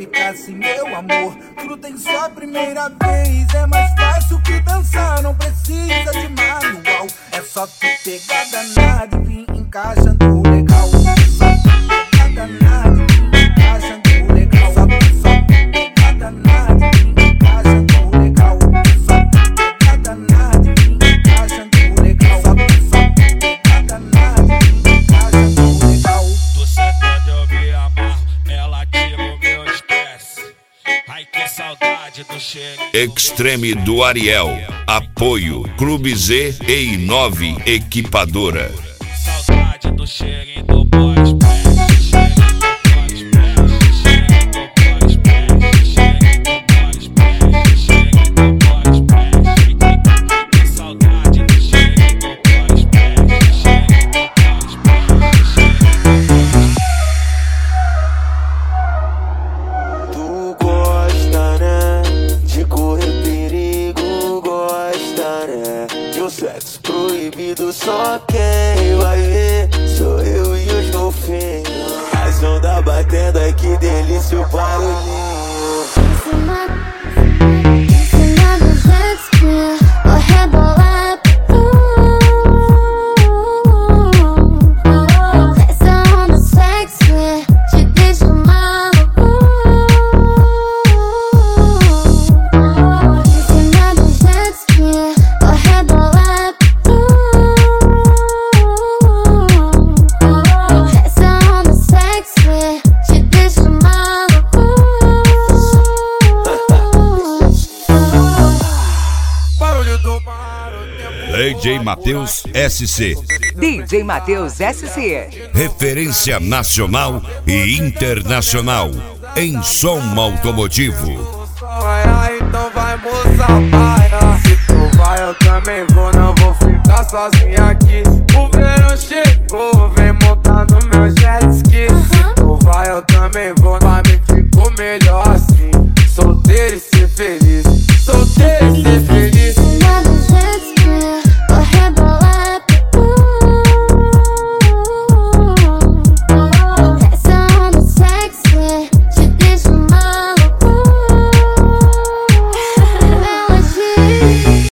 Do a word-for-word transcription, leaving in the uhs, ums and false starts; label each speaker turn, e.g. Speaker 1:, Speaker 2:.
Speaker 1: ficar assim, meu amor. Tudo tem sua primeira vez. É mais fácil que dançar, não precisa de manual. É só tu pegar danado e vir encaixando legal. Só tu pegar danado e vir encaixando legal. Só tu, só tu pegar danado e vir encaixando legal. Só tu pegar danado e vir encaixando legal. Só tu, só tu pegar danado e vir encaixando legal.
Speaker 2: Tu senta eu me amarro, ela tira o meu estresse. Ai que saudade do cheiro.
Speaker 3: Extreme do Ariel. Apoio Clube Z e nove Equipadora.
Speaker 2: Saudade do cheirinho do Boris Splash. Cheirinho do Boris Splash. Cheirinho do Boris Splash. Cheirinho do Boris Splash. Cheirinho do Boris Splash. Que saudade do cheirinho do Boris Splash. Cheirinho do Boris Splash.
Speaker 4: Tu gosta, né? De correr perigo, gosta, né? E o sexo proibido só quem vai ver sou eu e os golfinhos. As ondas batendo, ai que delícia o barulhinho.
Speaker 5: Em cima do jet ski, vou rebolar. Essa onda sexy te deixa maluco. Em cima do jet ski, vou rebolar. Essa onda sexy te deixa maluco.
Speaker 1: Barulho do mar, o tempo
Speaker 3: D J Matheus S C.
Speaker 6: D J Matheus S C.
Speaker 3: Referência nacional e internacional em som automotivo.
Speaker 4: Ai, ai, então vai moça, vai. Se tu vai eu também vou, não vou ficar sozinha aqui. O verão chegou, vem montar no meu jet ski. Se tu vai eu também vou, pra mim ficou melhor.